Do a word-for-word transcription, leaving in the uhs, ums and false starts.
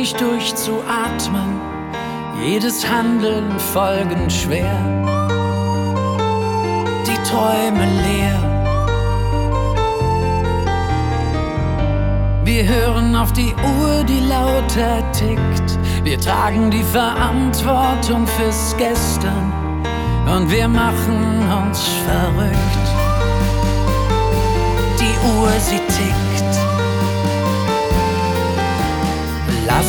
nicht durchzuatmen, jedes Handeln folgend schwer, die Träume leer. Wir hören auf die Uhr, die lauter tickt. Wir tragen die Verantwortung fürs Gestern und wir machen uns verrückt.